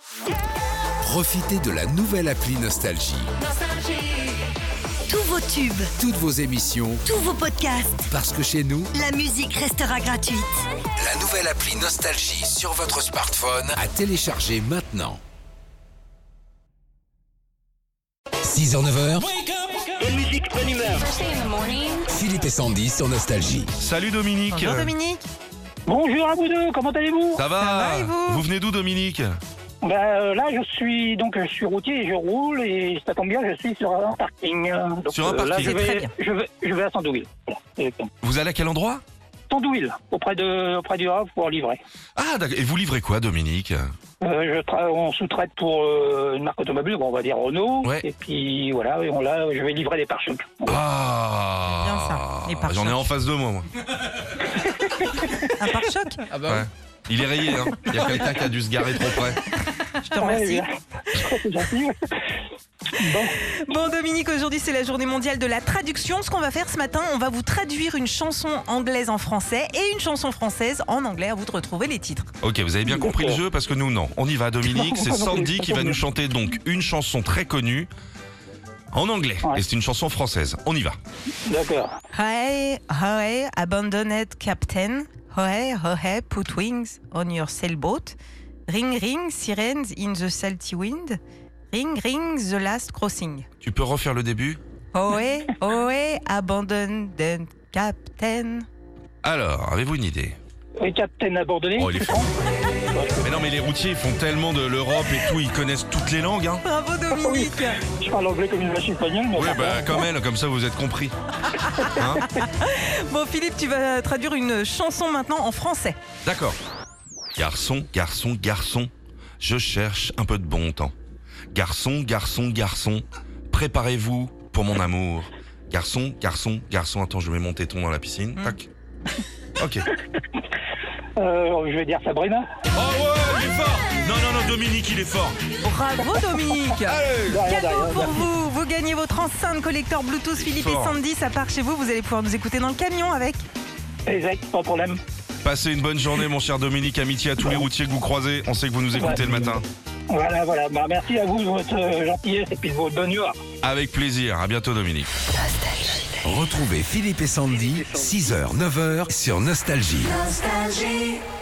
Profitez de la nouvelle appli Nostalgie. Tous vos tubes, Toutes vos émissions, tous vos podcasts, parce que chez nous, la musique restera gratuite. la nouvelle appli Nostalgie sur votre smartphone à télécharger maintenant. 6h-9h, Bonne musique, bonne humeur. Philippe et Sandy sur Nostalgie. Salut Dominique. Bonjour Dominique. Bonjour à vous deux, comment allez-vous? Ça va, va et vous venez d'où Dominique? Là, je suis routier et je roule et ça tombe bien, je suis sur un parking. Donc, Sur un là, parking. Très bien. je vais à Sandouille. Voilà, exactement. Vous allez à quel endroit? Sandouille, auprès du Havre pour livrer. Ah d'accord, et vous livrez quoi Dominique? On sous-traite pour une marque automobile, on va dire Renault. Ouais. Et puis voilà, je vais livrer des pare-chocs. Ah, Bien ça, les pare-chocs. j'en ai en face de moi. Un pare-choc. Ouais. Il est rayé, hein. Il y a quelqu'un qui a dû se garer trop près. Je te remercie. C'est gentil. Bon Dominique, aujourd'hui c'est la journée mondiale de la traduction. Ce qu'on va faire ce matin, on va vous traduire une chanson anglaise en français et une chanson française en anglais. À vous de retrouver les titres. Ok, vous avez bien compris le jeu parce que nous non. On y va Dominique, c'est Sandy qui va nous chanter donc une chanson très connue en anglais. Ouais. Et c'est une chanson française. On y va. D'accord. Hey, hey, abandoned captain. Hey, hey, put wings on your sailboat. Ring, ring, sirens in the salty wind. Ring, ring, the last crossing. Tu peux refaire le début? Ohé, ohé, abandoned captain. Alors, avez-vous une idée? Et Captain abandonné. Oh, il est fort. Mais non, mais les routiers, ils font tellement de l'Europe et tout, ils connaissent toutes les langues, hein. Bravo Dominique. Je parle anglais comme une vache espagnole. Mais Oui, bon. comme elle, comme ça vous êtes compris. Hein? Bon Philippe, tu vas traduire une chanson maintenant en français. D'accord. Garçon, garçon, garçon, je cherche un peu de bon temps. Garçon, garçon, garçon, préparez-vous pour mon amour. Garçon, garçon, garçon, attends, je mets mon téton dans la piscine. Tac. Ok. Je vais dire Sabrina. Oh ouais, il est fort. Non, Dominique, il est fort. Bravo Dominique. Derrière, Cadeau pour merci. vous, vous gagnez votre enceinte collector Bluetooth Philippe et fort. Sandy, ça part chez vous, vous allez pouvoir nous écouter dans le camion avec. Exact, pas de problème. Passez une bonne journée, mon cher Dominique. Amitié à tous les routiers que vous croisez. On sait que vous nous écoutez le matin. Voilà. Bah, merci à vous de votre gentillesse et puis de votre bonne humeur. Avec plaisir. À bientôt, Dominique. Retrouvez Philippe et Sandy, 6h-9h sur Nostalgie. Nostalgie.